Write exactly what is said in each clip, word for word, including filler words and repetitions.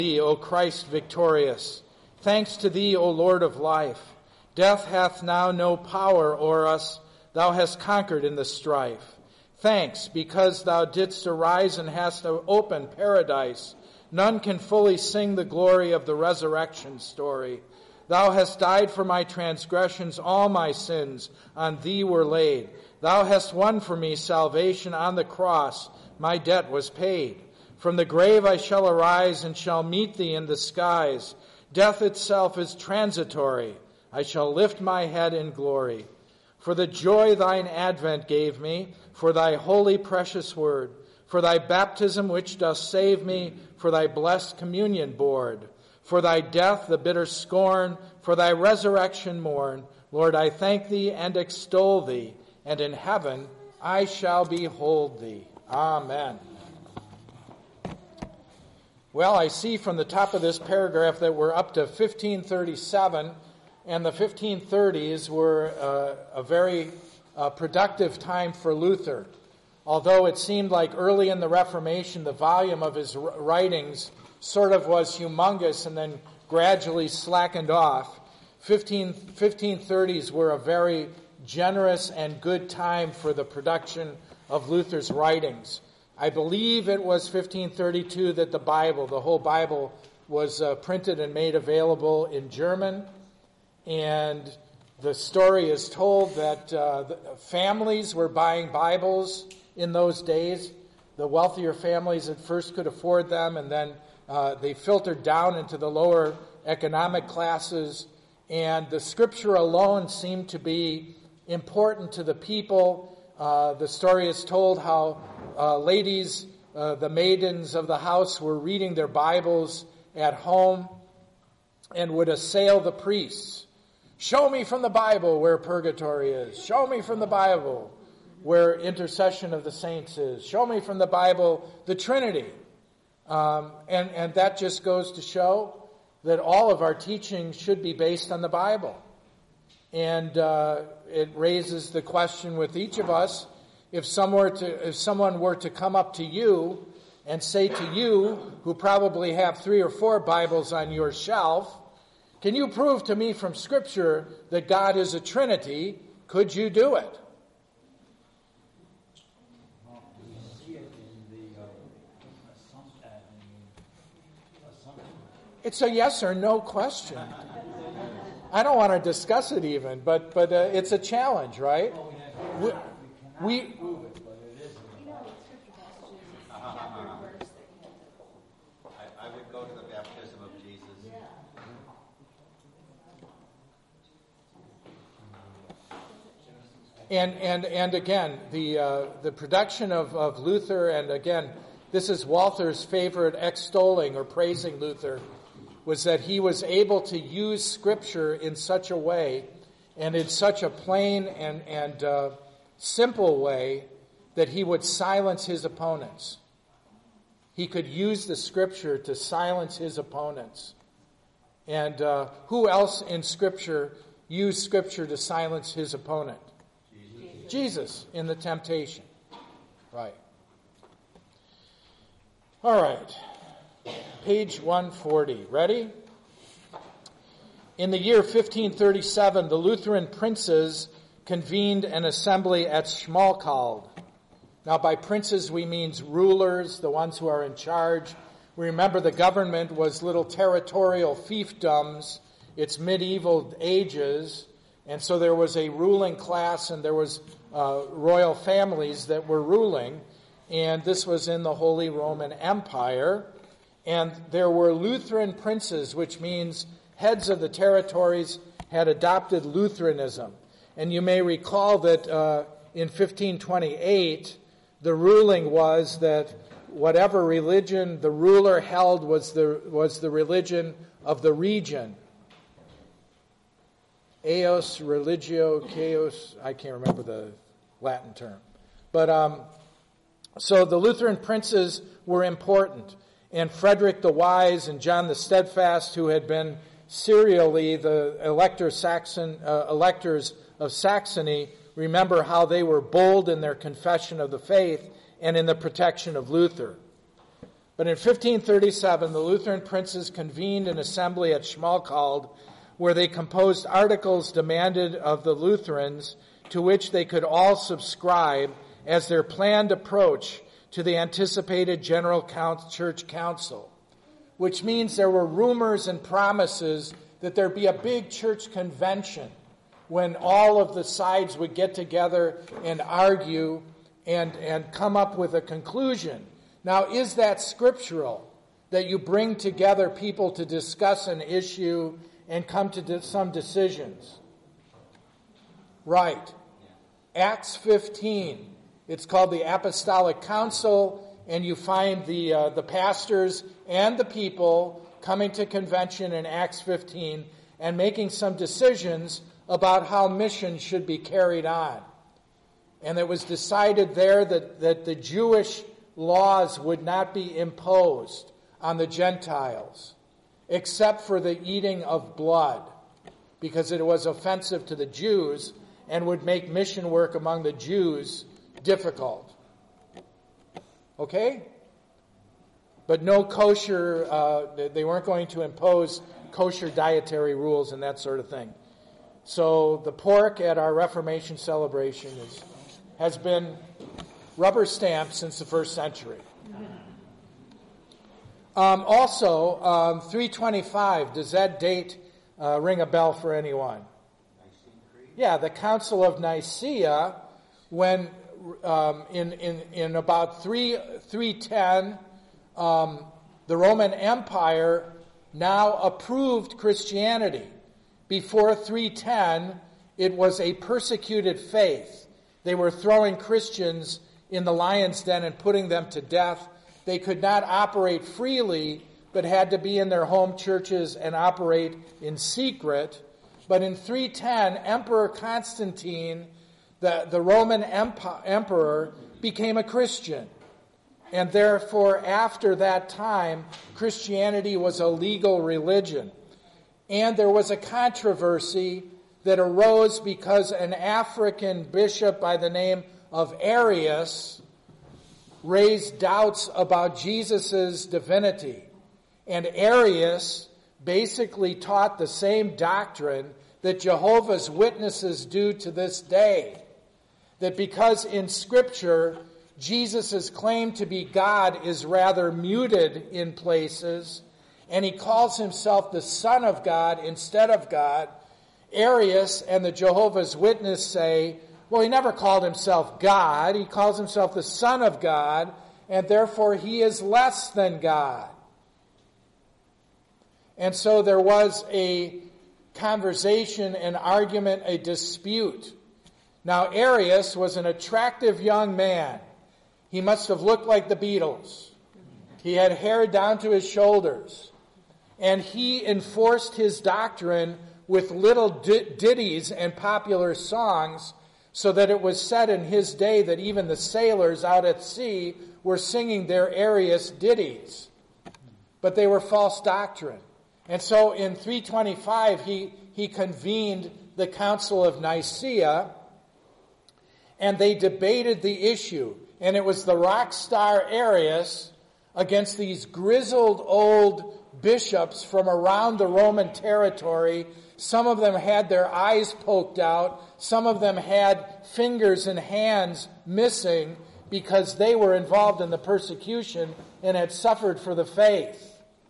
Thee, O Christ victorious. Thanks to Thee, O Lord of life. Death hath now no power o'er us. Thou hast conquered in the strife. Thanks, because Thou didst arise and hast opened paradise. None can fully sing the glory of the resurrection story. Thou hast died for my transgressions, all my sins on Thee were laid. Thou hast won for me salvation on the cross, my debt was paid. From the grave I shall arise and shall meet Thee in the skies. Death itself is transitory. I shall lift my head in glory. For the joy Thine advent gave me, for Thy holy precious word, for Thy baptism which dost save me, for Thy blessed communion board, for Thy death the bitter scorn, for Thy resurrection morn, Lord, I thank Thee and extol Thee, and in heaven I shall behold Thee. Amen. Well, I see from the top of this paragraph that we're up to fifteen thirty-seven, and the fifteen thirties were uh, a very uh, productive time for Luther. Although it seemed like early in the Reformation, the volume of his writings sort of was humongous and then gradually slackened off, fifteen, fifteen thirties were a very generous and good time for the production of Luther's writings. I believe it was fifteen thirty-two that the Bible, the whole Bible, was uh, printed and made available in German. And the story is told that uh, the families were buying Bibles in those days. The wealthier families at first could afford them, and then uh, they filtered down into the lower economic classes. And the Scripture alone seemed to be important to the people. Uh, the story is told how uh, ladies, uh, the maidens of the house, were reading their Bibles at home and would assail the priests. Show me from the Bible where purgatory is. Show me from the Bible where intercession of the saints is. Show me from the Bible the Trinity. Um, and, and that just goes to show that all of our teaching should be based on the Bible. And uh, it raises the question with each of us, if someone, were to, if someone were to come up to you and say to you, who probably have three or four Bibles on your shelf, can you prove to me from Scripture that God is a Trinity? Could you do it? It's a yes or no question. I don't want to discuss it even, but but uh, it's a challenge, right? We, we I would go to the baptism of Jesus. And and and again, the uh, the production of, of Luther, and again, this is Walther's favorite extolling or praising Luther, was that he was able to use Scripture in such a way, and in such a plain and, and uh, simple way, that he would silence his opponents. He could use the Scripture to silence his opponents. And uh, who else in Scripture used Scripture to silence his opponent? Jesus, Jesus in the temptation. Right. All right. Page one forty. Ready? In the year fifteen thirty-seven, the Lutheran princes convened an assembly at Schmalkald. Now, by princes, we mean rulers, the ones who are in charge. We remember the government was little territorial fiefdoms. It's medieval ages. And so there was a ruling class and there was uh, royal families that were ruling. And this was in the Holy Roman Empire. And there were Lutheran princes, which means heads of the territories had adopted Lutheranism. And you may recall that uh, in fifteen twenty-eight, the ruling was that whatever religion the ruler held was the was the religion of the region. Eos religio chaos, I can't remember the Latin term. But um, so the Lutheran princes were important. And Frederick the Wise and John the Steadfast, who had been serially the elector Saxon, uh, electors of Saxony, remember how they were bold in their confession of the faith and in the protection of Luther. But in fifteen thirty-seven, the Lutheran princes convened an assembly at Schmalkald, where they composed articles demanded of the Lutherans to which they could all subscribe as their planned approach to the anticipated General Church Council, which means there were rumors and promises that there'd be a big church convention when all of the sides would get together and argue and, and come up with a conclusion. Now, is that scriptural, that you bring together people to discuss an issue and come to some decisions? Right. Acts fifteen. It's called the Apostolic Council, and you find the uh, the pastors and the people coming to convention in Acts fifteen and making some decisions about how mission should be carried on. And it was decided there that, that the Jewish laws would not be imposed on the Gentiles, except for the eating of blood, because it was offensive to the Jews and would make mission work among the Jews difficult. Okay? But no kosher, uh, they weren't going to impose kosher dietary rules and that sort of thing. So the pork at our Reformation celebration is, has been rubber stamped since the first century. Um, also, um, three twenty-five, does that date uh, ring a bell for anyone? Yeah, the Council of Nicaea, when um, in, in, in about three ten, um, the Roman Empire now approved Christianity. Before three ten, it was a persecuted faith. They were throwing Christians in the lion's den and putting them to death. They could not operate freely, but had to be in their home churches and operate in secret. But in three ten, Emperor Constantine, the, the Roman emp- emperor, became a Christian. And therefore, after that time, Christianity was a legal religion. And there was a controversy that arose because an African bishop by the name of Arius raised doubts about Jesus' divinity. And Arius basically taught the same doctrine that Jehovah's Witnesses do to this day. That because in Scripture, Jesus' claim to be God is rather muted in places, and he calls himself the Son of God instead of God, Arius and the Jehovah's Witness say, well, he never called himself God. He calls himself the Son of God, and therefore he is less than God. And so there was a conversation, an argument, a dispute. Now, Arius was an attractive young man. He must have looked like the Beatles. He had hair down to his shoulders. And he enforced his doctrine with little ditties and popular songs, so that it was said in his day that even the sailors out at sea were singing their Arius ditties. But they were false doctrine. And so in three twenty-five, he, he convened the Council of Nicaea, and they debated the issue. And it was the rock star Arius against these grizzled old bishops from around the Roman territory. Some of them had their eyes poked out. Some of them had fingers and hands missing because they were involved in the persecution and had suffered for the faith.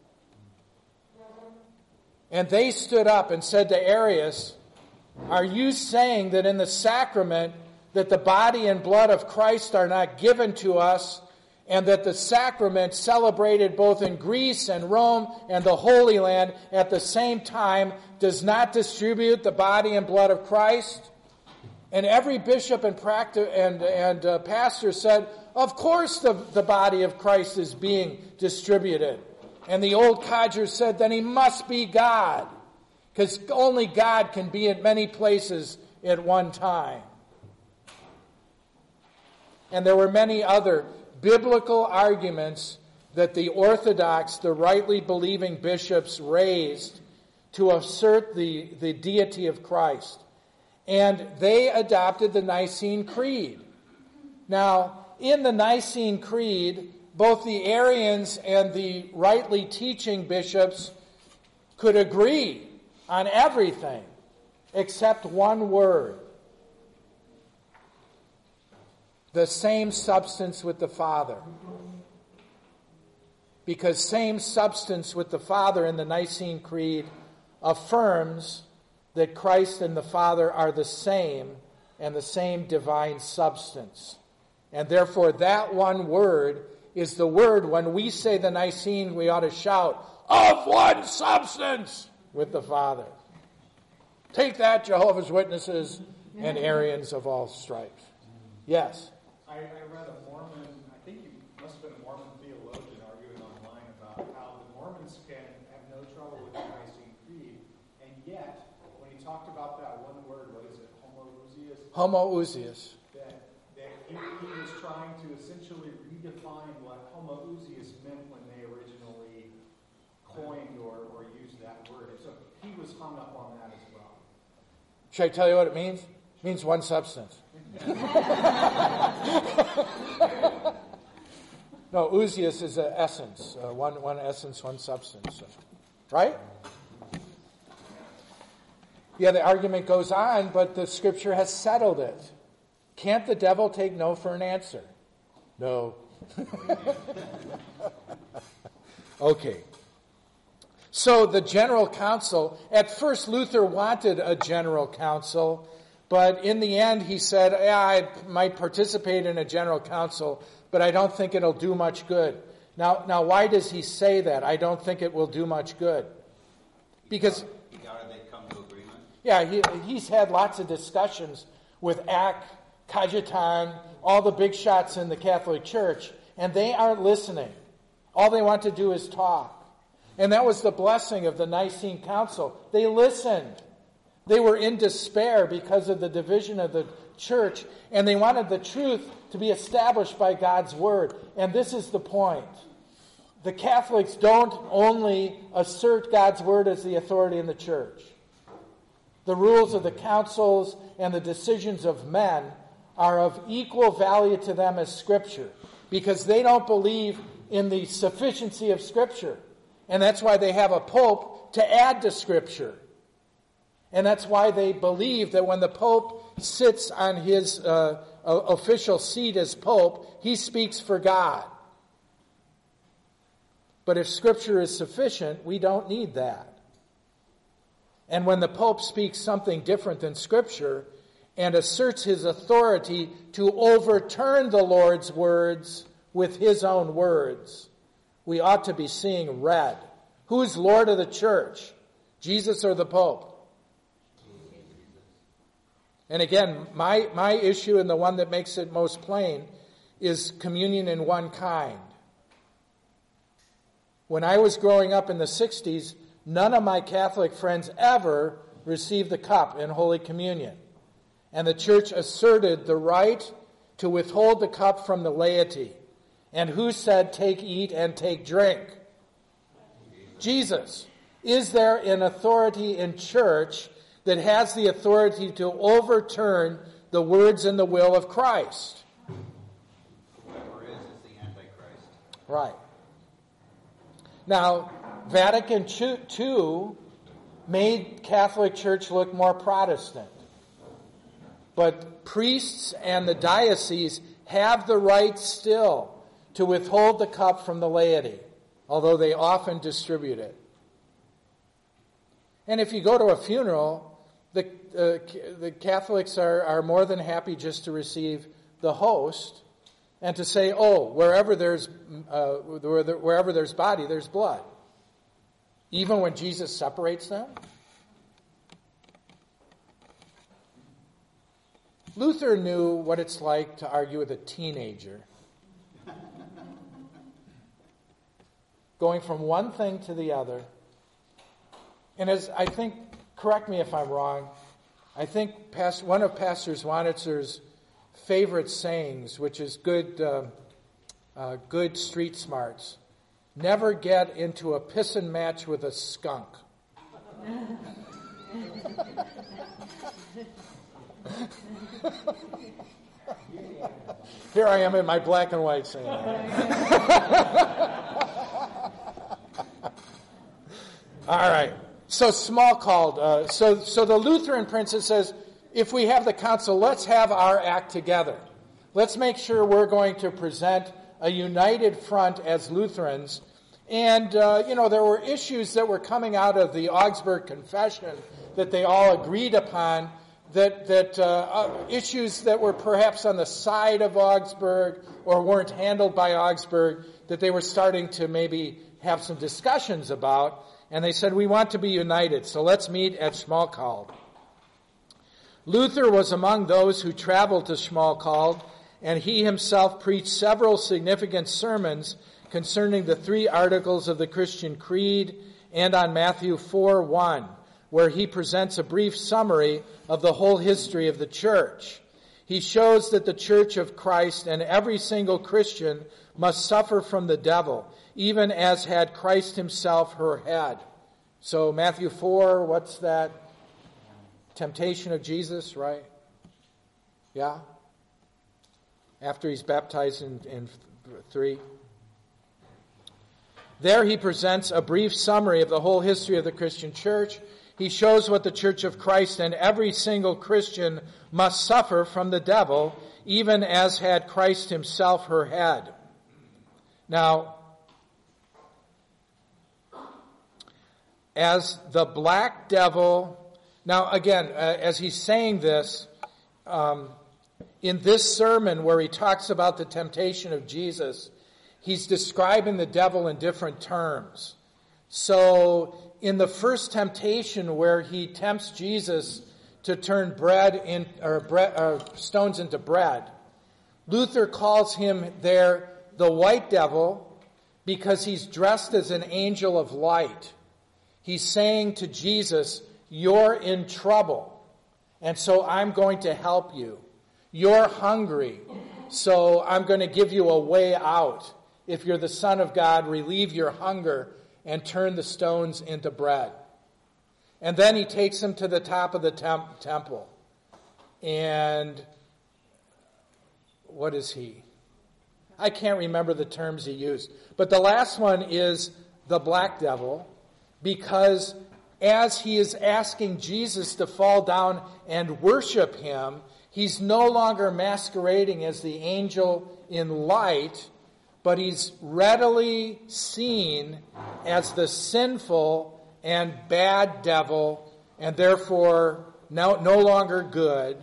And they stood up and said to Arius, are you saying that in the sacrament that the body and blood of Christ are not given to us, and that the sacrament celebrated both in Greece and Rome and the Holy Land at the same time does not distribute the body and blood of Christ? And every bishop and, practi- and, and uh, pastor said, of course the, the body of Christ is being distributed. And the old codgers said, then he must be God, because only God can be in many places at one time. And there were many other biblical arguments that the Orthodox, the rightly believing bishops, raised to assert the, the deity of Christ. And they adopted the Nicene Creed. Now, in the Nicene Creed, both the Arians and the rightly teaching bishops could agree on everything except one word. The same substance with the Father. Because same substance with the Father in the Nicene Creed affirms that Christ and the Father are the same and the same divine substance. And therefore that one word is the word when we say the Nicene, we ought to shout, of one substance with the Father. Take that, Jehovah's Witnesses and Arians of all stripes. Yes? I, I read a Mormon, I think you must have been a Mormon theologian arguing online about how the Mormons can have no trouble with the Nicene Creed, and yet, when he talked about that one word, what is it, homoousios? Homoousios. That, that he, he was trying to essentially redefine what homoousios meant when they originally coined or, or used that word. And so he was hung up on that as well. Should I tell you what it means? It means one substance. No, ousios is an essence. Uh, one, one essence, one substance. Right? Yeah, the argument goes on, but the Scripture has settled it. Can't the devil take no for an answer? No. Okay. So the General Council, at first Luther wanted a General Council, but in the end he said, yeah, I might participate in a General Council, but I don't think it'll do much good. Now, now why does he say that? I don't think it will do much good. Because, How did they come to agreement? yeah, he, he's had lots of discussions with Ack, Cajetan, all the big shots in the Catholic Church, and they aren't listening. All they want to do is talk. And that was the blessing of the Nicene Council. They listened. They were in despair because of the division of the church, and they wanted the truth to be established by God's Word. And this is the point. The Catholics don't only assert God's Word as the authority in the church. The rules of the councils and the decisions of men are of equal value to them as Scripture, because they don't believe in the sufficiency of Scripture. And that's why they have a pope to add to Scripture. And that's why they believe that when the pope sits on his uh, official seat as pope, he speaks for God. But if Scripture is sufficient, we don't need that. And when the pope speaks something different than Scripture and asserts his authority to overturn the Lord's words with his own words, we ought to be seeing red. Who's Lord of the church? Jesus or the Pope? And again, my, my issue, and the one that makes it most plain, is communion in one kind. When I was growing up in the sixties, none of my Catholic friends ever received the cup in Holy Communion. And the church asserted the right to withhold the cup from the laity. And who said, take, eat, and take drink? Jesus. Is there an authority in church that has the authority to overturn the words and the will of Christ? Whoever is, is the Antichrist. Right. Now, Vatican two made Catholic Church look more Protestant. But priests and the diocese have the right still to withhold the cup from the laity, although they often distribute it. And if you go to a funeral, the, uh, the Catholics are, are more than happy just to receive the host and to say, oh, wherever there's, uh, wherever there's body, there's blood. Even when Jesus separates them. Luther knew what it's like to argue with a teenager. Going from one thing to the other. And as I think, correct me if I'm wrong, I think past, one of Pastor Zwanitzer's favorite sayings, which is good, uh, uh, good street smarts, never get into a pissin' match with a skunk. Here I am in my black and white saying that. All right. So Smalcald. Uh, so, so the Lutheran princess says, if we have the council, let's have our act together. Let's make sure we're going to present a united front as Lutherans. And, uh, you know, there were issues that were coming out of the Augsburg Confession that they all agreed upon, that, that uh, uh, issues that were perhaps on the side of Augsburg or weren't handled by Augsburg, that they were starting to maybe have some discussions about. And they said, we want to be united, so let's meet at Schmalkald. Luther was among those who traveled to Schmalkald, and he himself preached several significant sermons concerning the three articles of the Christian Creed and on Matthew four one, where he presents a brief summary of the whole history of the church. He shows that the Church of Christ and every single Christian must suffer from the devil, even as had Christ himself her head. So Matthew four, what's that? Temptation of Jesus, right? Yeah? After he's baptized in, in three. There he presents a brief summary of the whole history of the Christian church. He shows what the Church of Christ and every single Christian must suffer from the devil, even as had Christ himself her head. Now, as the black devil, now again, uh, as he's saying this, um, in this sermon where he talks about the temptation of Jesus, he's describing the devil in different terms. So, in the first temptation where he tempts Jesus to turn bread in, or, bread, or stones into bread, Luther calls him there the white devil because he's dressed as an angel of light. He's saying to Jesus, you're in trouble, and so I'm going to help you. You're hungry, so I'm going to give you a way out. If you're the Son of God, relieve your hunger and turn the stones into bread. And then he takes him to the top of the temp- temple. And what is he? I can't remember the terms he used. But the last one is the black devil, because as he is asking Jesus to fall down and worship him, he's no longer masquerading as the angel in light, but he's readily seen as the sinful and bad devil, and therefore no, no longer good,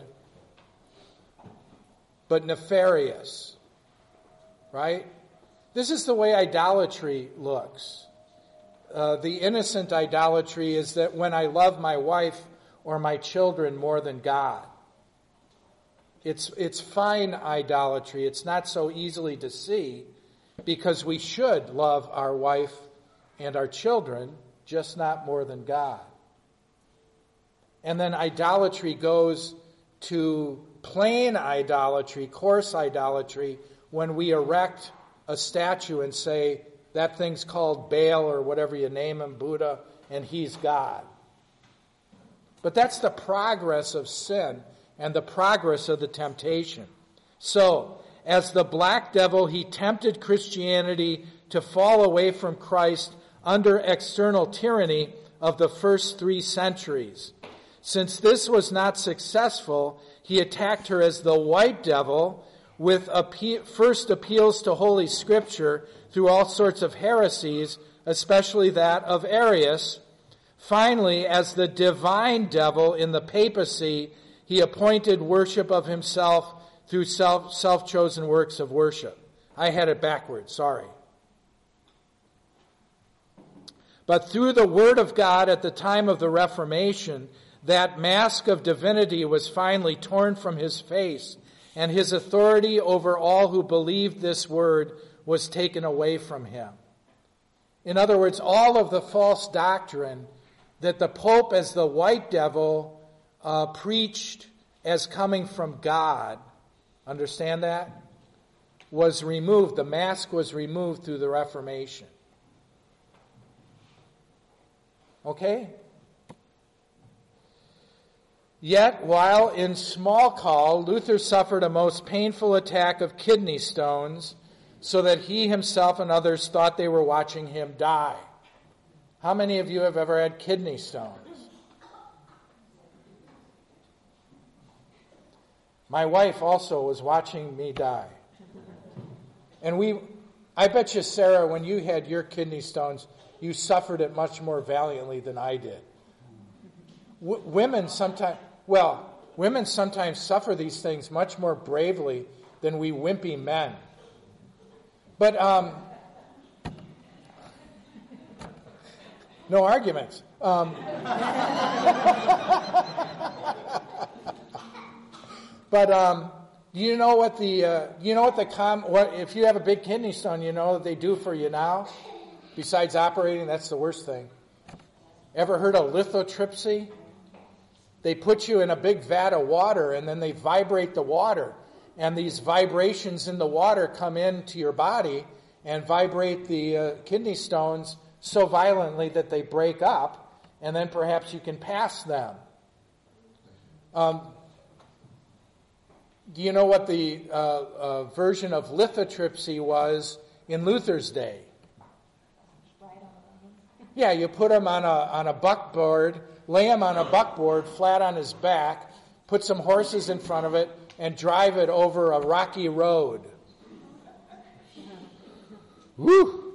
but nefarious. Right? This is the way idolatry looks. Uh, the innocent idolatry is that when I love my wife or my children more than God. It's, it's fine idolatry. It's not so easily to see, because we should love our wife and our children, just not more than God. And then idolatry goes to plain idolatry, coarse idolatry, when we erect a statue and say, that thing's called Baal or whatever you name him, Buddha, and he's God. But that's the progress of sin and the progress of the temptation. So, as the black devil, he tempted Christianity to fall away from Christ under external tyranny of the first three centuries. Since this was not successful, he attacked her as the white devil with appe- first appeals to Holy Scripture through all sorts of heresies, especially that of Arius. Finally, as the divine devil in the papacy, he appointed worship of himself through self, self-chosen works of worship. I had it backwards, sorry. But through the Word of God at the time of the Reformation, that mask of divinity was finally torn from his face, and his authority over all who believed this Word was taken away from him. In other words, all of the false doctrine that the Pope as the white devil uh, preached as coming from God, understand that? Was removed. The mask was removed through the Reformation. Okay? Yet, while in Smalkald, Luther suffered a most painful attack of kidney stones, so that he himself and others thought they were watching him die. How many of you have ever had kidney stones? My wife also was watching me die. And we, I bet you, Sarah, when you had your kidney stones, you suffered it much more valiantly than I did. W- women sometimes, well, women sometimes suffer these things much more bravely than we wimpy men. But, um, no arguments. Um, but um, do you know what the uh, you know what the com what if you have a big kidney stone, you know what they do for you now? Besides operating, that's the worst thing. Ever heard of lithotripsy? They put you in a big vat of water, and then they vibrate the water. And these vibrations in the water come into your body and vibrate the uh, kidney stones so violently that they break up, and then perhaps you can pass them. Um, do you know what the uh, uh, version of lithotripsy was in Luther's day? Yeah, you put him on a on a buckboard, lay him on a buckboard flat on his back, put some horses in front of it, and drive it over a rocky road. Woo!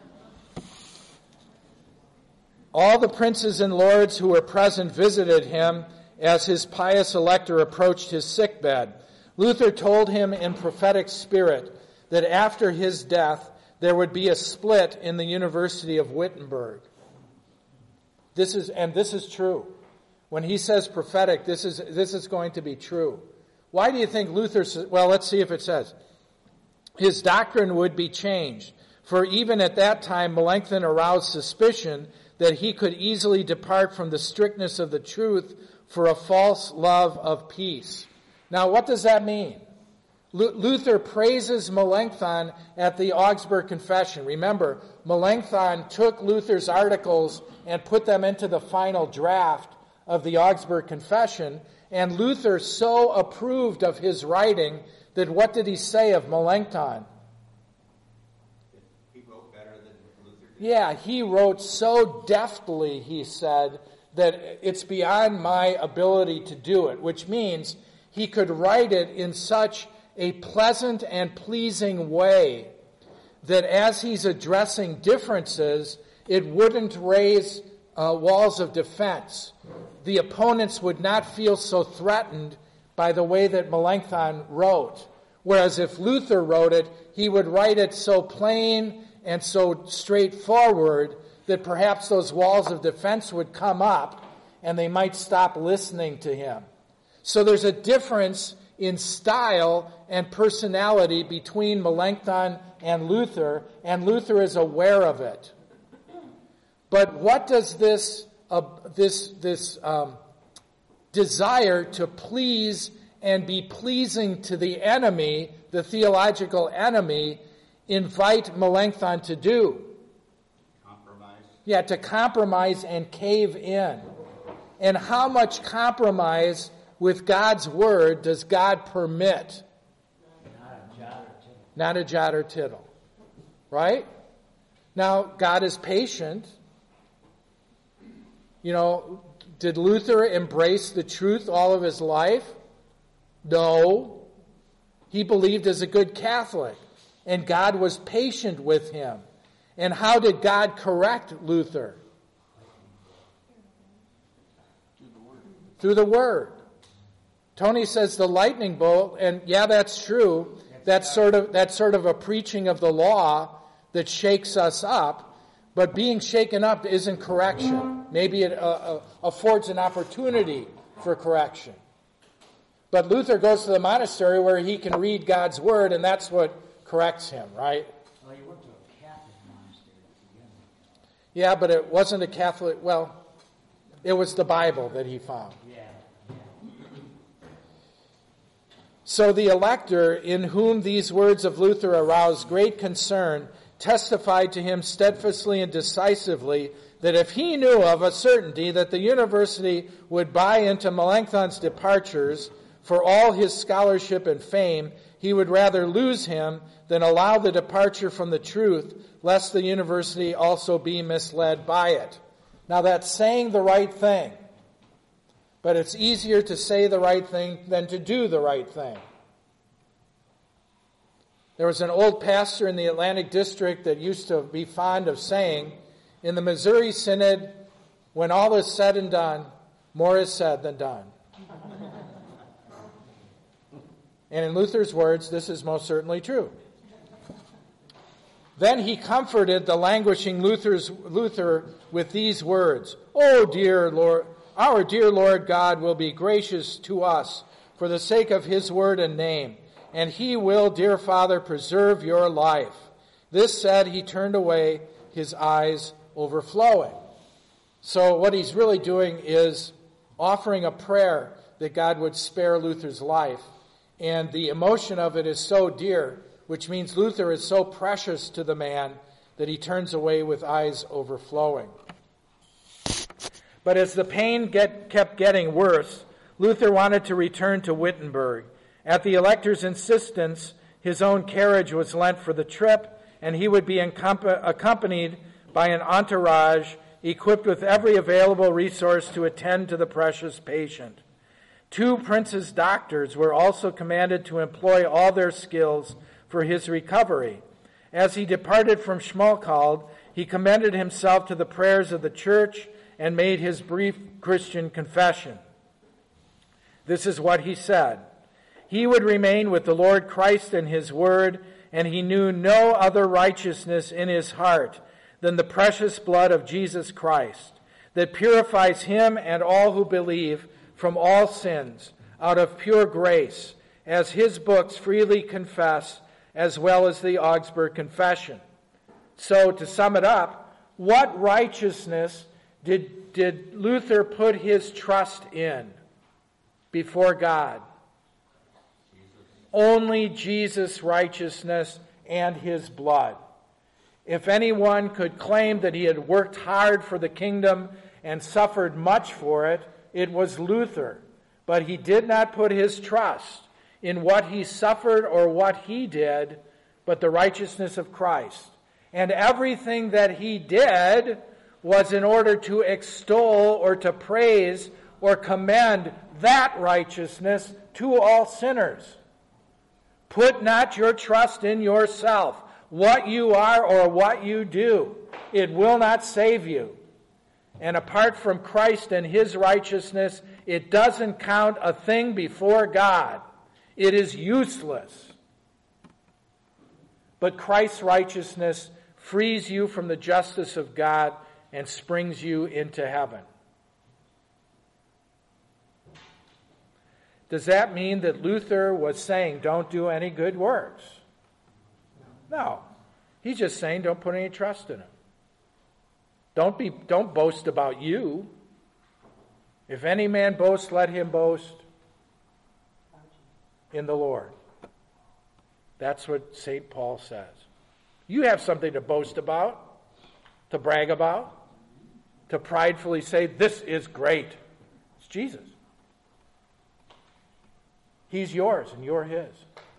All the princes and lords who were present visited him as his pious elector approached his sickbed. Luther told him in prophetic spirit that after his death there would be a split in the University of Wittenberg. This is, and this is true. When he says prophetic, this is this is going to be true. Why do you think Luther says, well, let's see if it says. His doctrine would be changed, for even at that time Melanchthon aroused suspicion that he could easily depart from the strictness of the truth for a false love of peace. Now, what does that mean? L- Luther praises Melanchthon at the Augsburg Confession. Remember, Melanchthon took Luther's articles and put them into the final draft of the Augsburg Confession, and Luther so approved of his writing that what did he say of Melanchthon? He wrote better than Luther did. Yeah, he wrote so deftly, he said, that it's beyond my ability to do it, which means he could write it in such a pleasant and pleasing way that as he's addressing differences, it wouldn't raise uh, walls of defense. The opponents would not feel so threatened by the way that Melanchthon wrote. Whereas if Luther wrote it, he would write it so plain and so straightforward that perhaps those walls of defense would come up and they might stop listening to him. So there's a difference in style and personality between Melanchthon and Luther, and Luther is aware of it. But what does this uh, this this um, desire to please and be pleasing to the enemy, the theological enemy, invite Melanchthon to do? Compromise. Yeah, to compromise and cave in. And how much compromise with God's word does God permit? Not a jot or tittle. Not a jot or tittle. Right? Now, God is patient. You know, did Luther embrace the truth all of his life? No. He believed as a good Catholic, and God was patient with him. And how did God correct Luther? Through the Word. Tony says the lightning bolt, and yeah, that's true. That's sort of that's sort of a preaching of the law that shakes us up. But being shaken up isn't correction. Maybe it uh, uh, affords an opportunity for correction. But Luther goes to the monastery where he can read God's word, and that's what corrects him, right? Well, he went to a Catholic monastery to begin with. Yeah, but it wasn't a Catholic. Well, it was the Bible that he found. Yeah. So the elector, in whom these words of Luther aroused great concern, testified to him steadfastly and decisively that if he knew of a certainty that the university would buy into Melanchthon's departures for all his scholarship and fame, he would rather lose him than allow the departure from the truth, lest the university also be misled by it. Now that's saying the right thing. But it's easier to say the right thing than to do the right thing. There was an old pastor in the Atlantic District that used to be fond of saying, in the Missouri Synod, when all is said and done, more is said than done. And in Luther's words, this is most certainly true. Then he comforted the languishing Luther's, Luther with these words, "Oh, dear Lord, our dear Lord God will be gracious to us for the sake of his word and name, and he will, dear Father, preserve your life." This said, he turned away, his eyes overflowing. So what he's really doing is offering a prayer that God would spare Luther's life. And the emotion of it is so dear, which means Luther is so precious to the man that he turns away with eyes overflowing. But as the pain get, kept getting worse, Luther wanted to return to Wittenberg. At the elector's insistence, his own carriage was lent for the trip, and he would be accompanied by an entourage equipped with every available resource to attend to the precious patient. Two prince's doctors were also commanded to employ all their skills for his recovery. As he departed from Schmalkald, he commended himself to the prayers of the church and made his brief Christian confession. This is what he said. He would remain with the Lord Christ and his word, and he knew no other righteousness in his heart than the precious blood of Jesus Christ, that purifies him and all who believe from all sins out of pure grace, as his books freely confess, as well as the Augsburg Confession. So, to sum it up, what righteousness did, did Luther put his trust in before God? Only Jesus' righteousness and his blood. If anyone could claim that he had worked hard for the kingdom and suffered much for it, it was Luther. But he did not put his trust in what he suffered or what he did, but the righteousness of Christ. And everything that he did was in order to extol or to praise or commend that righteousness to all sinners. Put not your trust in yourself, what you are or what you do. It will not save you. And apart from Christ and his righteousness, it doesn't count a thing before God. It is useless. But Christ's righteousness frees you from the justice of God and springs you into heaven. Does that mean that Luther was saying, don't do any good works? No. He's just saying, don't put any trust in him. Don't be, don't boast about you. If any man boasts, let him boast in the Lord. That's what Saint Paul says. You have something to boast about, to brag about, to pridefully say, this is great. It's Jesus. He's yours and you're his.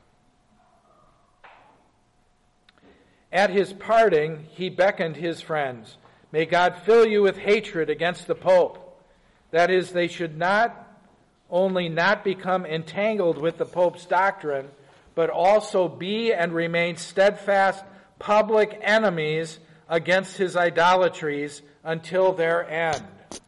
At his parting, he beckoned his friends. May God fill you with hatred against the Pope. That is, they should not only not become entangled with the Pope's doctrine, but also be and remain steadfast public enemies against his idolatries until their end.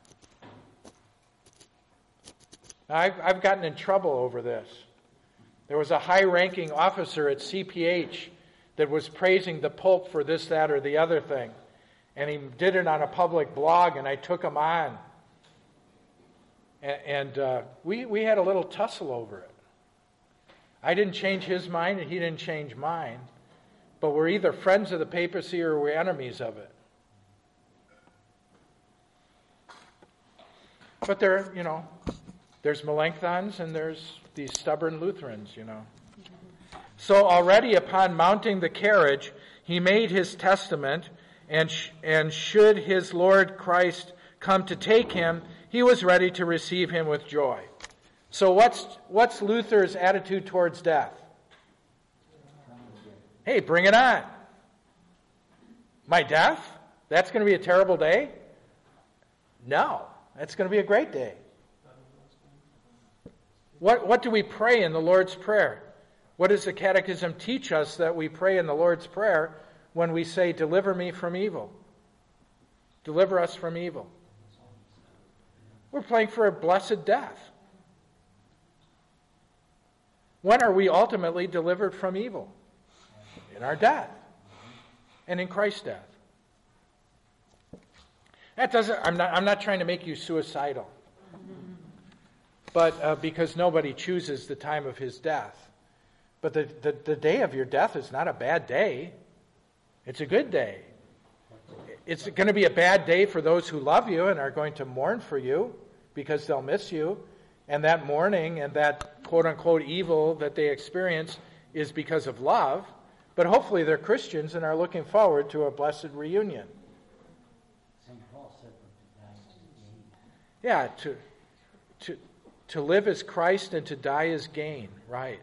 Now, I've, I've gotten in trouble over this. There was a high-ranking officer at C P H that was praising the Pope for this, that, or the other thing. And he did it on a public blog, and I took him on. And, and uh, we, we had a little tussle over it. I didn't change his mind, and he didn't change mine. But we're either friends of the papacy or we're enemies of it. But there, you know, there's Melanchthons and there's these stubborn Lutherans, you know. So already upon mounting the carriage, he made his testament, and, sh- and should his Lord Christ come to take him, he was ready to receive him with joy. So what's what's Luther's attitude towards death? Hey, bring it on. My death? That's going to be a terrible day? No, that's going to be a great day. What, what do we pray in the Lord's Prayer? What does the Catechism teach us that we pray in the Lord's Prayer when we say, deliver me from evil? Deliver us from evil. We're praying for a blessed death. When are we ultimately delivered from evil? In our death. And in Christ's death. That doesn't, I'm not, I'm not trying to make you suicidal. But uh, because nobody chooses the time of his death. But the, the, the day of your death is not a bad day. It's a good day. It's going to be a bad day for those who love you and are going to mourn for you because they'll miss you. And that mourning and that quote-unquote evil that they experience is because of love. But hopefully they're Christians and are looking forward to a blessed reunion. Saint Paul said that to die is gain. Yeah, to, to, to live as Christ and to die as gain. Right.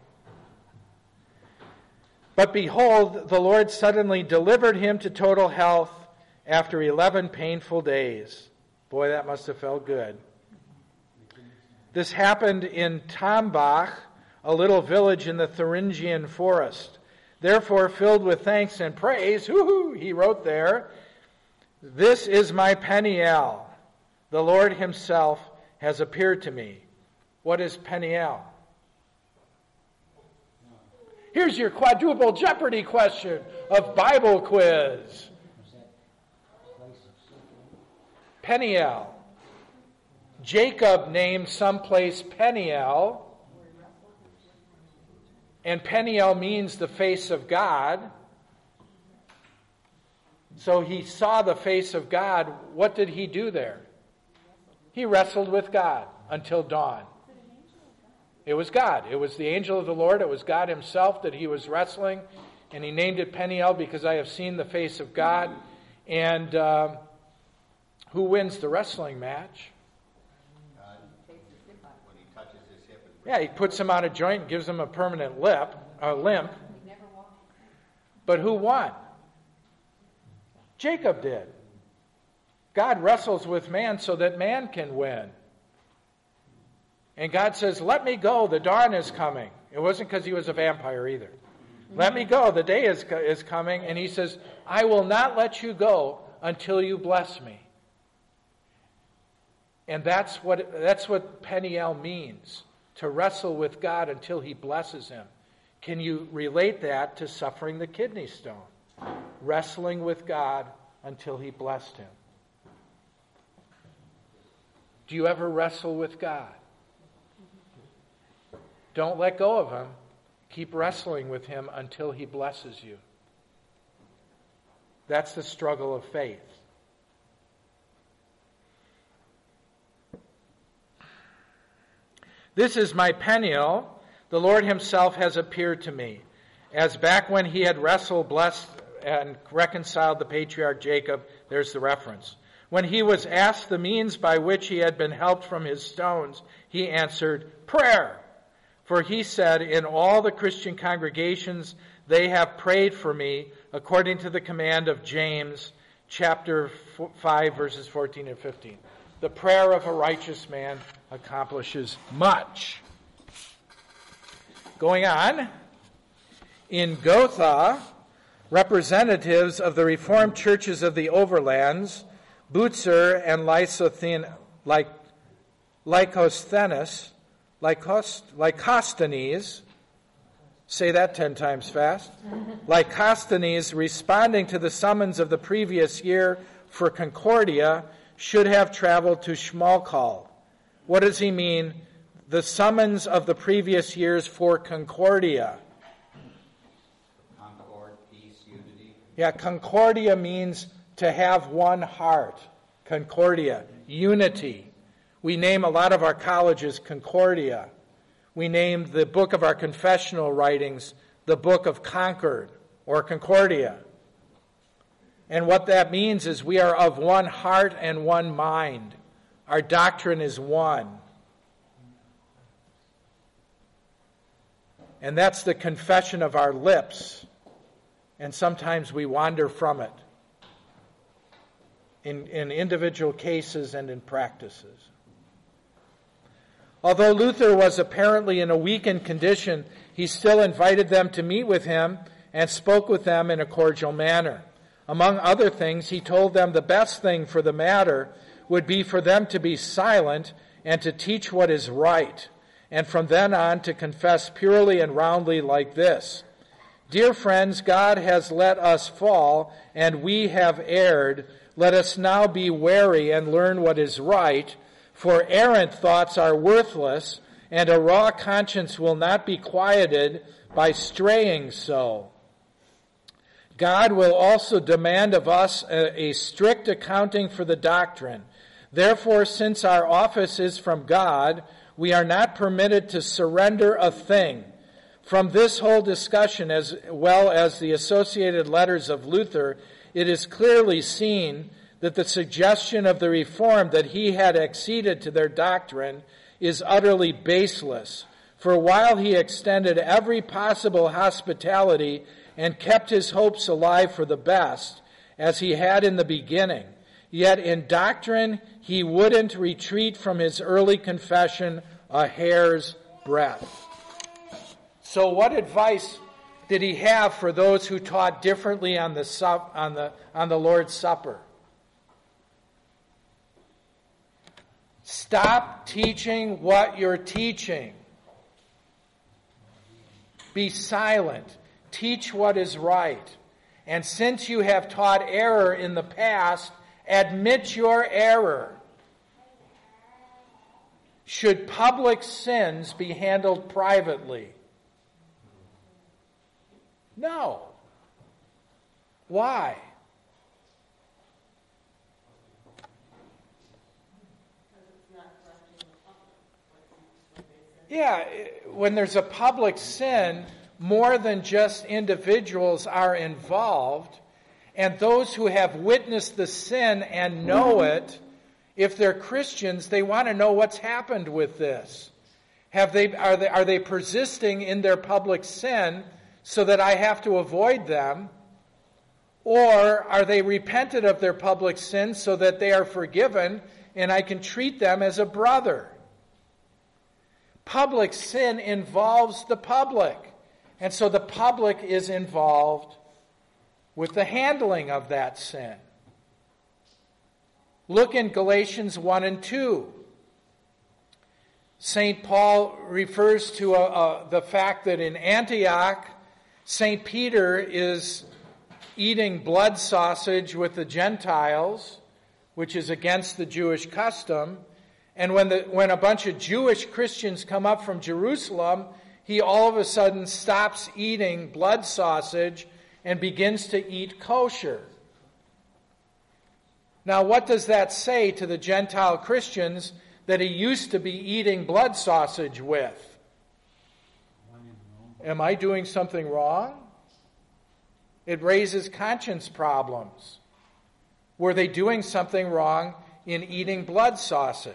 But behold, the Lord suddenly delivered him to total health after eleven painful days. Boy, that must have felt good. This happened in Tambach, a little village in the Thuringian forest. Therefore, filled with thanks and praise, whoo-hoo, he wrote there, this is my Peniel. The Lord himself has appeared to me. What is Peniel? Here's your quadruple Jeopardy question of Bible quiz. Peniel. Jacob named someplace Peniel. And Peniel means the face of God. So he saw the face of God. What did he do there? He wrestled with God until dawn. It was God. It was the angel of the Lord. It was God himself that he was wrestling. And he named it Peniel because I have seen the face of God. And uh, who wins the wrestling match? God, when he touches his hip and Yeah, he puts him on a joint and gives him a permanent lip, a limp. But who won? Jacob did. God wrestles with man so that man can win. And God says, let me go, the dawn is coming. It wasn't because he was a vampire either. Let me go, the day is, is coming. And he says, I will not let you go until you bless me. And that's what, that's what Peniel means, to wrestle with God until he blesses him. Can you relate that to suffering the kidney stone? Wrestling with God until he blessed him. Do you ever wrestle with God? Don't let go of him. Keep wrestling with him until he blesses you. That's the struggle of faith. This is my Peniel. The Lord himself has appeared to me. As back when he had wrestled, blessed, and reconciled the patriarch Jacob, there's the reference. When he was asked the means by which he had been helped from his stones, he answered, prayer. For he said, in all the Christian congregations, they have prayed for me according to the command of James, chapter five, verses fourteen and fifteen. The prayer of a righteous man accomplishes much. Going on, in Gotha, representatives of the Reformed churches of the Overlands, Butzer and Lysothen, like Lycosthenes, Lycost, Lycosthenes, say that ten times fast, Lycosthenes, responding to the summons of the previous year for Concordia, should have traveled to Schmalkald. What does he mean? The summons of the previous years for Concordia. Concord, peace, unity. Yeah, Concordia means to have one heart. Concordia, unity. We name a lot of our colleges Concordia. We named the book of our confessional writings the Book of Concord or Concordia. And what that means is we are of one heart and one mind. Our doctrine is one. And that's the confession of our lips. And sometimes we wander from it in, in individual cases and in practices. Although Luther was apparently in a weakened condition, he still invited them to meet with him and spoke with them in a cordial manner. Among other things, he told them the best thing for the matter would be for them to be silent and to teach what is right, and from then on to confess purely and roundly like this: Dear friends, God has let us fall, and we have erred. Let us now be wary and learn what is right, for errant thoughts are worthless, and a raw conscience will not be quieted by straying so. God will also demand of us a, a strict accounting for the doctrine. Therefore, since our office is from God, we are not permitted to surrender a thing. From this whole discussion, as well as the associated letters of Luther, it is clearly seen that the suggestion of the reform that he had acceded to their doctrine is utterly baseless. For while he extended every possible hospitality and kept his hopes alive for the best, as he had in the beginning, yet in doctrine he wouldn't retreat from his early confession a hair's breadth. So what advice did he have for those who taught differently on the sup, on the on the Lord's Supper? Stop teaching what you're teaching. Be silent. Teach what is right. And since you have taught error in the past, admit your error. Should public sins be handled privately? No. Why? Yeah, when there's a public sin, more than just individuals are involved, and those who have witnessed the sin and know it, if they're Christians, they want to know what's happened with this. Have they are they are they persisting in their public sin so that I have to avoid them? Or are they repented of their public sin so that they are forgiven and I can treat them as a brother? Public sin involves the public. And so the public is involved with the handling of that sin. Look in Galatians one and two. Saint Paul refers to a, a, the fact that in Antioch, Saint Peter is eating blood sausage with the Gentiles, which is against the Jewish custom. And when, the, when a bunch of Jewish Christians come up from Jerusalem, he all of a sudden stops eating blood sausage and begins to eat kosher. Now, what does that say to the Gentile Christians that he used to be eating blood sausage with? Am I doing something wrong? It raises conscience problems. Were they doing something wrong in eating blood sausage?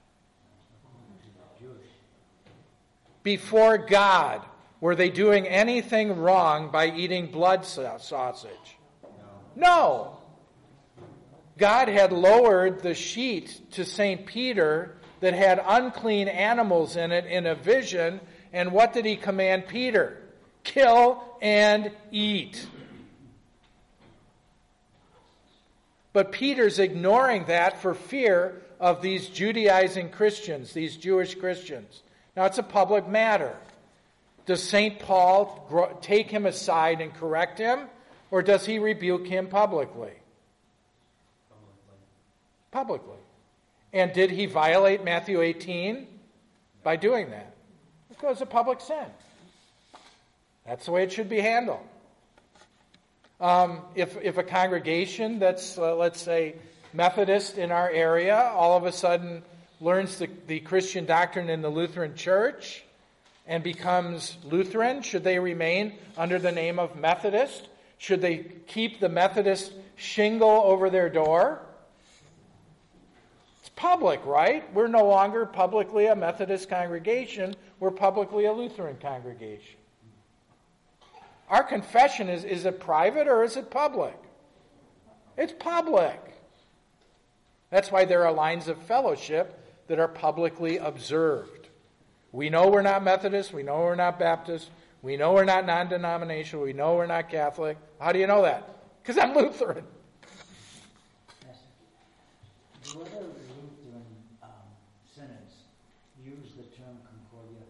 Before God, were they doing anything wrong by eating blood sausage? No. No. God had lowered the sheet to Saint Peter that had unclean animals in it in a vision, and what did he command Peter? Kill and eat. But Peter's ignoring that for fear of these Judaizing Christians, these Jewish Christians. Now, it's a public matter. Does Saint Paul take him aside and correct him, or does he rebuke him publicly? Publicly. Publicly. And did he violate Matthew eighteen by doing that? It was a public sin. That's the way it should be handled. Um, if, if a congregation that's, uh, let's say, Methodist in our area, all of a sudden learns the, the Christian doctrine in the Lutheran Church and becomes Lutheran, should they remain under the name of Methodist? Should they keep the Methodist shingle over their door? It's public, right? We're no longer publicly a Methodist congregation. We're publicly a Lutheran congregation. Our confession, is, is it private or is it public? It's public. That's why there are lines of fellowship that are publicly observed. We know we're not Methodist. We know we're not Baptist. We know we're not non-denominational. We know we're not Catholic. How do you know that? Because I'm Lutheran. Yes. Do other Lutheran um, synods use the term Concordia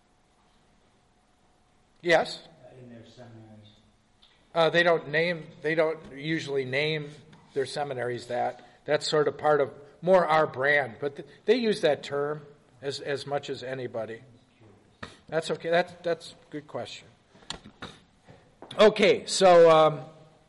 Yes. uh, in their seminaries? Uh, they don't name. They don't usually name their seminaries that. That's sort of part of more our brand. But th- they use that term as as much as anybody. That's okay. That's that's a good question. Okay, so um,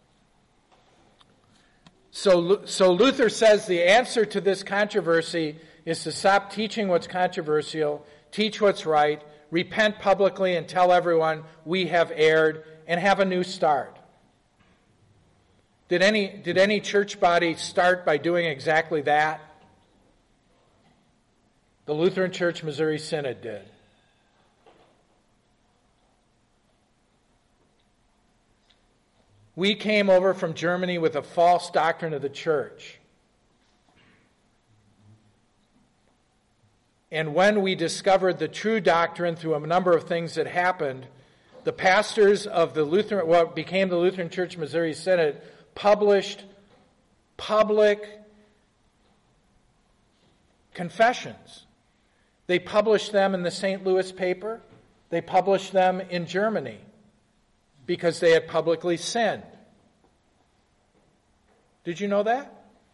so so Luther says the answer to this controversy is to stop teaching what's controversial, teach what's right, repent publicly, and tell everyone we have erred, and have a new start. Did any did any church body start by doing exactly that? The Lutheran Church Missouri Synod did. We came over from Germany with a false doctrine of the church. And when we discovered the true doctrine through a number of things that happened, the pastors of the Lutheran, what became the Lutheran Church Missouri Synod, published public confessions. They published them in the Saint Louis paper. They published them in Germany because they had publicly sinned. Did you know that?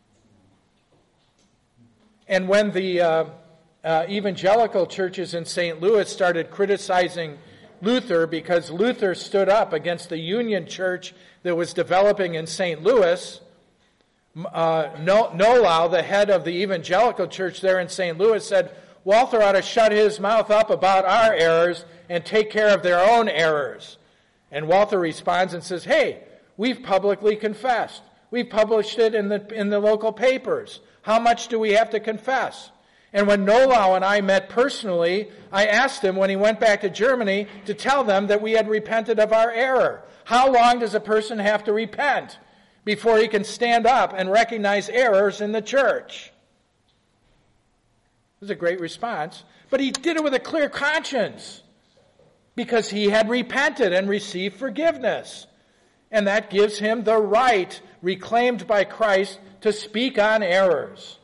And when the uh, uh, evangelical churches in Saint Louis started criticizing Luther because Luther stood up against the Union Church that was developing in Saint Louis, uh, Nolau, the head of the evangelical church there in Saint Louis, said, Walther ought to shut his mouth up about our errors and take care of their own errors. And Walther responds and says, hey, we've publicly confessed. We've published it in the in the local papers. How much do we have to confess? And when Nolau and I met personally, I asked him when he went back to Germany to tell them that we had repented of our error. How long does a person have to repent before he can stand up and recognize errors in the church? It was a great response. But he did it with a clear conscience because he had repented and received forgiveness. And that gives him the right, reclaimed by Christ, to speak on errors.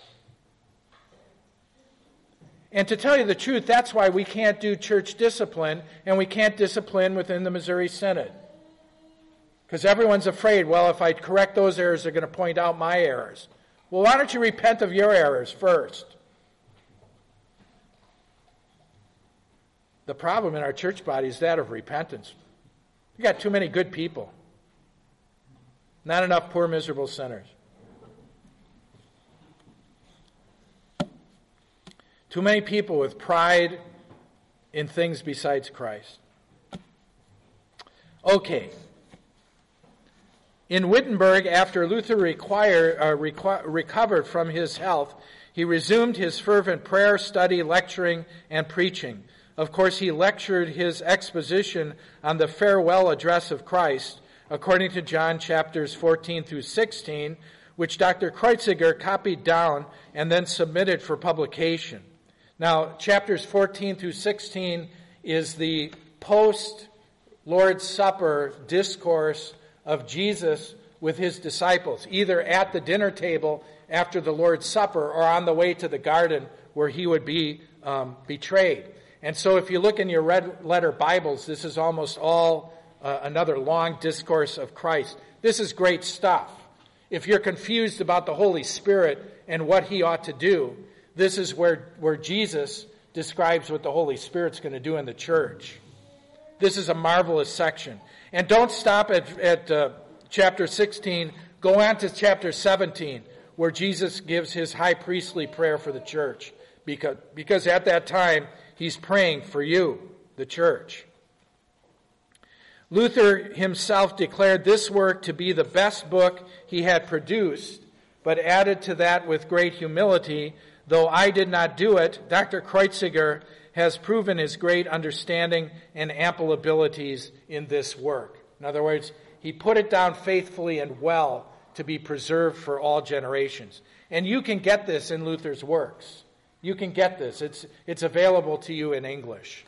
And to tell you the truth, that's why we can't do church discipline, and we can't discipline within the Missouri Synod. Because everyone's afraid, well, if I correct those errors, they're going to point out my errors. Well, why don't you repent of your errors first? The problem in our church body is that of repentance. We've got too many good people. Not enough poor, miserable sinners. Too many people with pride in things besides Christ. Okay. In Wittenberg, after Luther required, uh, requ- recovered from his health, he resumed his fervent prayer, study, lecturing, and preaching. Of course, he lectured his exposition on the farewell address of Christ, according to John chapters fourteen through sixteen, which Doctor Kreuziger copied down and then submitted for publication. Now, chapters fourteen through sixteen is the post-Lord's Supper discourse of Jesus with his disciples, either at the dinner table after the Lord's Supper or on the way to the garden where he would be um, betrayed. And so if you look in your red letter Bibles, this is almost all uh, another long discourse of Christ. This is great stuff. If you're confused about the Holy Spirit and what he ought to do, this is where, where Jesus describes what the Holy Spirit's going to do in the church. This is a marvelous section. And don't stop at, at uh, chapter sixteen. Go on to chapter seventeen, where Jesus gives his high priestly prayer for the church. Because, because at that time, he's praying for you, the church. Luther himself declared this work to be the best book he had produced, but added to that with great humility, though I did not do it, Doctor Kreuziger has proven his great understanding and ample abilities in this work. In other words, he put it down faithfully and well to be preserved for all generations. And you can get this in Luther's works. You can get this. It's, it's available to you in English.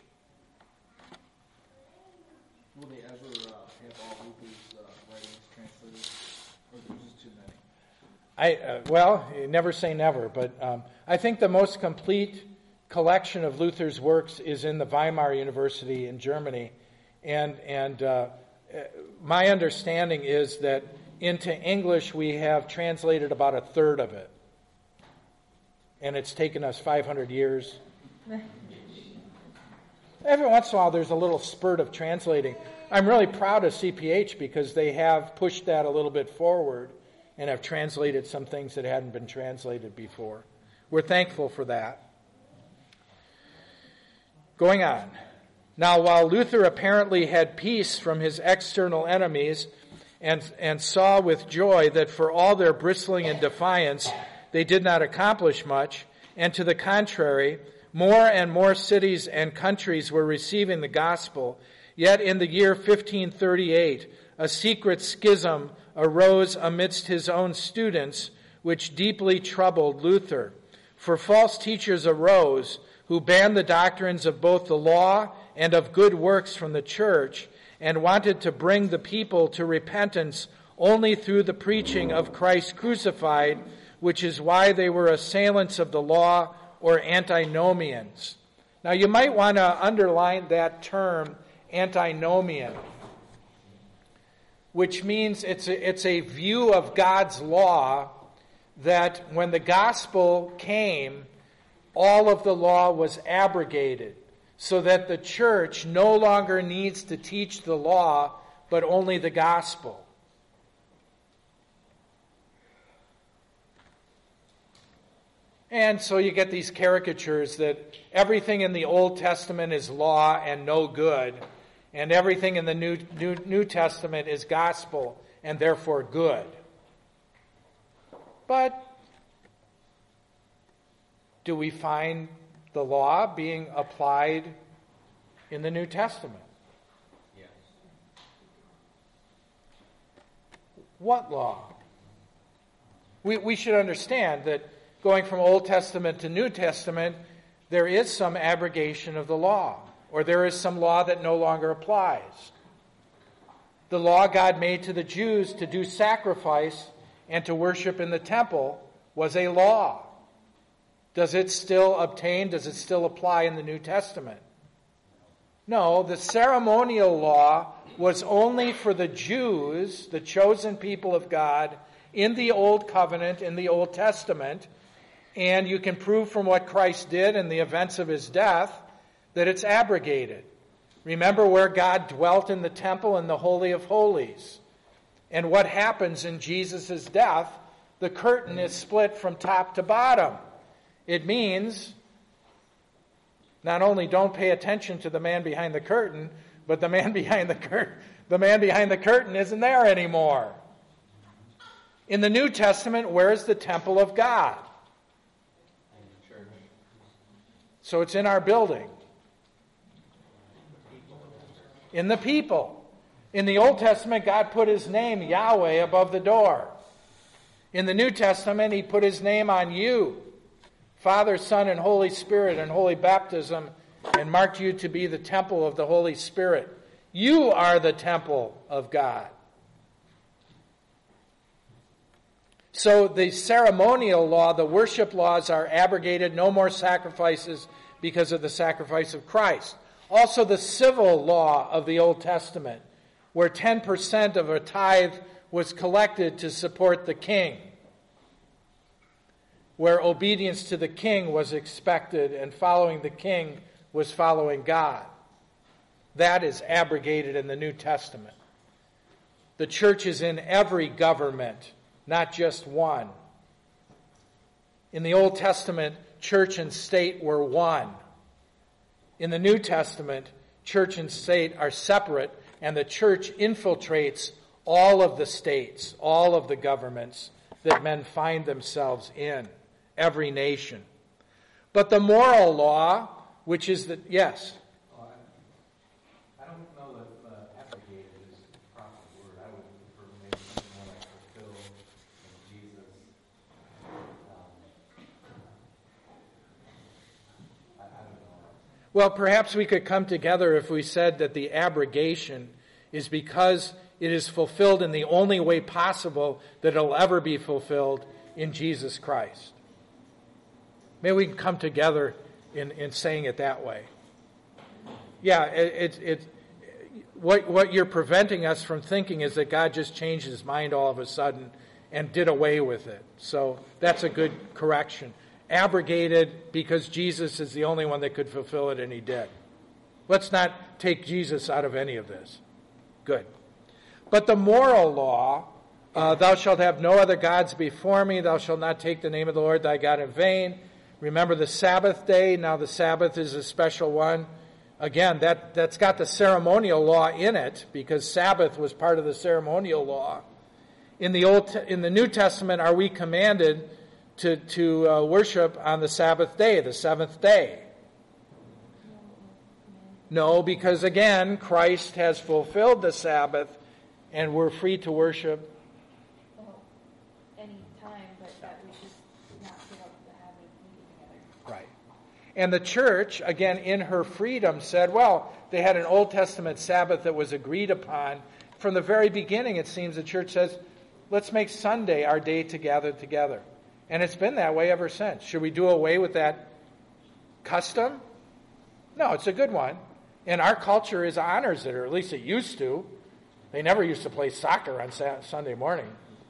Will they ever uh, have all Luther's uh, writings translated, or are there just too many? I uh, well, you never say never, but um, I think the most complete collection of Luther's works is in the Weimar University in Germany, and and uh, my understanding is that into English we have translated about a third of it, and it's taken us five hundred years. Every once in a while there's a little spurt of translating. I'm really proud of C P H because they have pushed that a little bit forward and have translated some things that hadn't been translated before. We're thankful for that. Going on. Now, while Luther apparently had peace from his external enemies and, and saw with joy that for all their bristling and defiance, they did not accomplish much, and to the contrary, more and more cities and countries were receiving the gospel, yet in the year fifteen thirty-eight, a secret schism arose amidst his own students, which deeply troubled Luther. For false teachers arose, who banned the doctrines of both the law and of good works from the church, and wanted to bring the people to repentance only through the preaching of Christ crucified, which is why they were assailants of the law, or antinomians. Now you might want to underline that term, antinomian, which means it's a, it's a view of God's law that when the gospel came, all of the law was abrogated, so that the church no longer needs to teach the law, but only the gospel. And so you get these caricatures that everything in the Old Testament is law and no good, and everything in the New, New, New Testament is gospel and therefore good. But do we find the law being applied in the New Testament? Yes. What law? We, we should understand that going from Old Testament to New Testament, there is some abrogation of the law, or there is some law that no longer applies. The law God made to the Jews to do sacrifice and to worship in the temple was a law. Does it still obtain, does it still apply in the New Testament? No, the ceremonial law was only for the Jews, the chosen people of God, in the Old Covenant, in the Old Testament. And you can prove from what Christ did and the events of his death that it's abrogated. Remember where God dwelt in the temple in the Holy of Holies. And what happens in Jesus' death? The curtain is split from top to bottom. It means not only don't pay attention to the man behind the curtain, but the man behind the curtain, the man behind the curtain isn't there anymore. In the New Testament, where is the temple of God? So it's in our building. In the people. In the Old Testament, God put his name, Yahweh, above the door. In the New Testament, he put his name on you, Father, Son, and Holy Spirit, and holy baptism, and marked you to be the temple of the Holy Spirit. You are the temple of God. So the ceremonial law, the worship laws are abrogated, no more sacrifices because of the sacrifice of Christ. Also the civil law of the Old Testament, where ten percent of a tithe was collected to support the king, where obedience to the king was expected and following the king was following God. That is abrogated in the New Testament. The church is in every government, not just one. In the Old Testament, church and state were one. In the New Testament, church and state are separate, and the church infiltrates all of the states, all of the governments that men find themselves in, every nation. But the moral law, which is the, yes? Oh, I, I don't know if uh, abrogated is the proper word. I would prefer maybe something more like fulfilled in Jesus. Um, I, I don't know. Well, perhaps we could come together if we said that the abrogation is because it is fulfilled in the only way possible that it'll ever be fulfilled, in Jesus Christ. Maybe we can come together in, in saying it that way. Yeah, it, it, it, what, what you're preventing us from thinking is that God just changed his mind all of a sudden and did away with it. So that's a good correction. Abrogated because Jesus is the only one that could fulfill it, and he did. Let's not take Jesus out of any of this. Good. But the moral law, uh, thou shalt have no other gods before me, thou shalt not take the name of the Lord thy God in vain. Remember the Sabbath day. Now the Sabbath is a special one. Again, that, that's got the ceremonial law in it, because Sabbath was part of the ceremonial law. In the Old, in the New Testament, are we commanded to, to uh, worship on the Sabbath day, the seventh day? No, because again, Christ has fulfilled the Sabbath, and we're free to worship. Well, any time, but that we should not give up the habit of meeting together. Right. And the church, again, in her freedom, said, well, they had an Old Testament Sabbath that was agreed upon. From the very beginning, it seems the church says, let's make Sunday our day to gather together. And it's been that way ever since. Should we do away with that custom? No, it's a good one. And our culture is honors it, or at least it used to. They never used to play soccer on Sunday morning.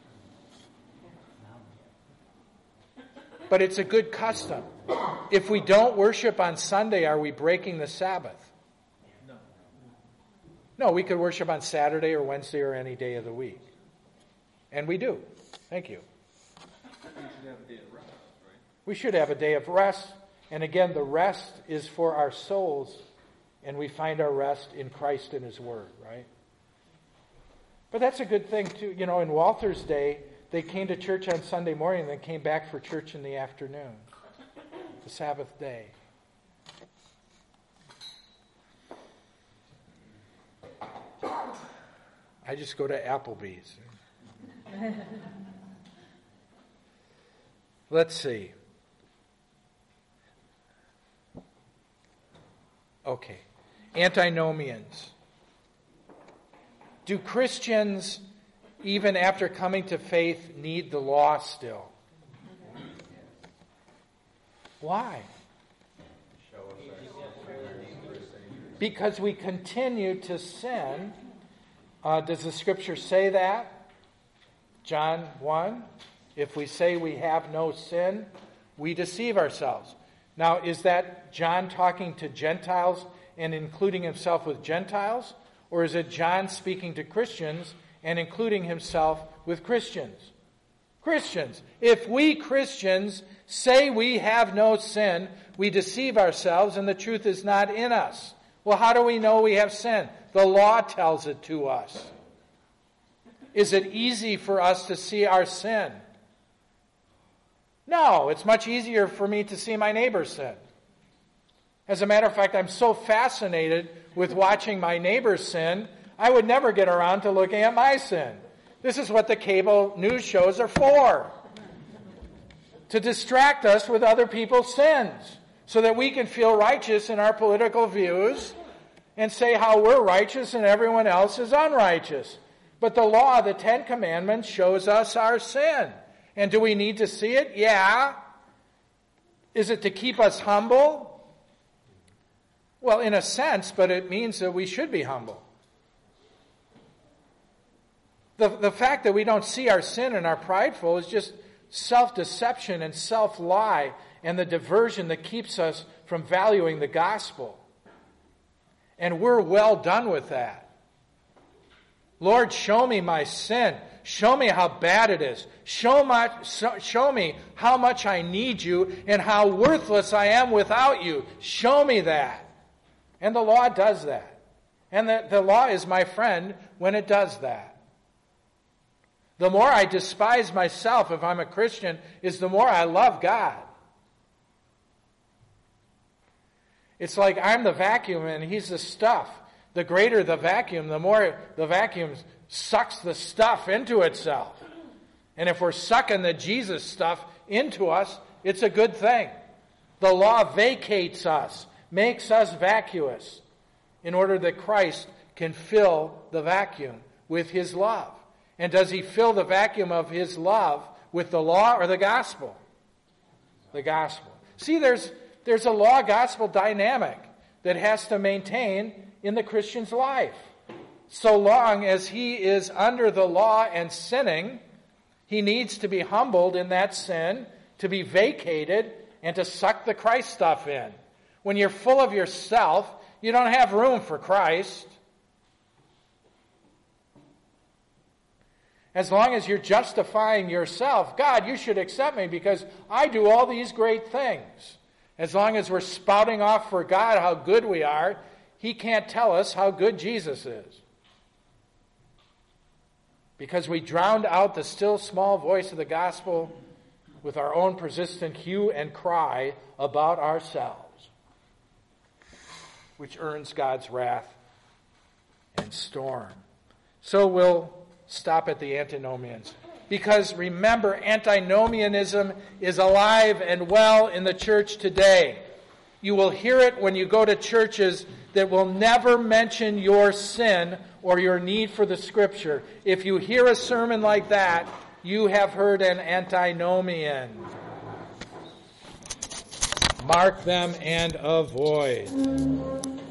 But it's a good custom. If we don't worship on Sunday, are we breaking the Sabbath? No. No, we could worship on Saturday or Wednesday or any day of the week. And we do. Thank you. We should have a day of rest, right? We should have a day of rest. And again, the rest is for our souls. And we find our rest in Christ and his word, right? But that's a good thing, too. You know, in Walther's day, they came to church on Sunday morning and then came back for church in the afternoon, the Sabbath day. I just go to Applebee's. Let's see. Okay. Antinomians. Do Christians, even after coming to faith, need the law still? Why? Because we continue to sin. Uh, does the Scripture say that? John one, if we say we have no sin, we deceive ourselves. Now, is that John talking to Gentiles and including himself with Gentiles? Or is it John speaking to Christians and including himself with Christians? Christians. If we Christians say we have no sin, we deceive ourselves and the truth is not in us. Well, how do we know we have sin? The law tells it to us. Is it easy for us to see our sin? No, it's much easier for me to see my neighbor's sin. As a matter of fact, I'm so fascinated with watching my neighbor's sin, I would never get around to looking at my sin. This is what the cable news shows are for. To distract us with other people's sins, so that we can feel righteous in our political views and say how we're righteous and everyone else is unrighteous. But the law, the Ten Commandments, shows us our sin. And do we need to see it? Yeah. Is it to keep us humble? Well, in a sense, but it means that we should be humble. The, the fact that we don't see our sin and are prideful is just self-deception and self-lie and the diversion that keeps us from valuing the gospel. And we're well done with that. Lord, show me my sin. Show me how bad it is. Show, my, show me how much I need you and how worthless I am without you. Show me that. And the law does that. And the, the law is my friend when it does that. The more I despise myself if I'm a Christian is the more I love God. It's like I'm the vacuum and he's the stuff. The greater the vacuum, the more the vacuum sucks the stuff into itself. And if we're sucking the Jesus stuff into us, it's a good thing. The law vacates us, makes us vacuous, in order that Christ can fill the vacuum with his love. And does he fill the vacuum of his love with the law or the gospel? The gospel. See, there's there's a law-gospel dynamic that has to maintain in the Christian's life. So long as he is under the law and sinning, he needs to be humbled in that sin, to be vacated, and to suck the Christ stuff in. When you're full of yourself, you don't have room for Christ. As long as you're justifying yourself, God, you should accept me because I do all these great things. As long as we're spouting off for God how good we are, he can't tell us how good Jesus is. Because we drowned out the still small voice of the gospel with our own persistent hue and cry about ourselves, which earns God's wrath and storm. So we'll stop at the antinomians. Because remember, antinomianism is alive and well in the church today. You will hear it when you go to churches that will never mention your sin or your need for the Scripture. If you hear a sermon like that, you have heard an antinomian. Mark them and avoid.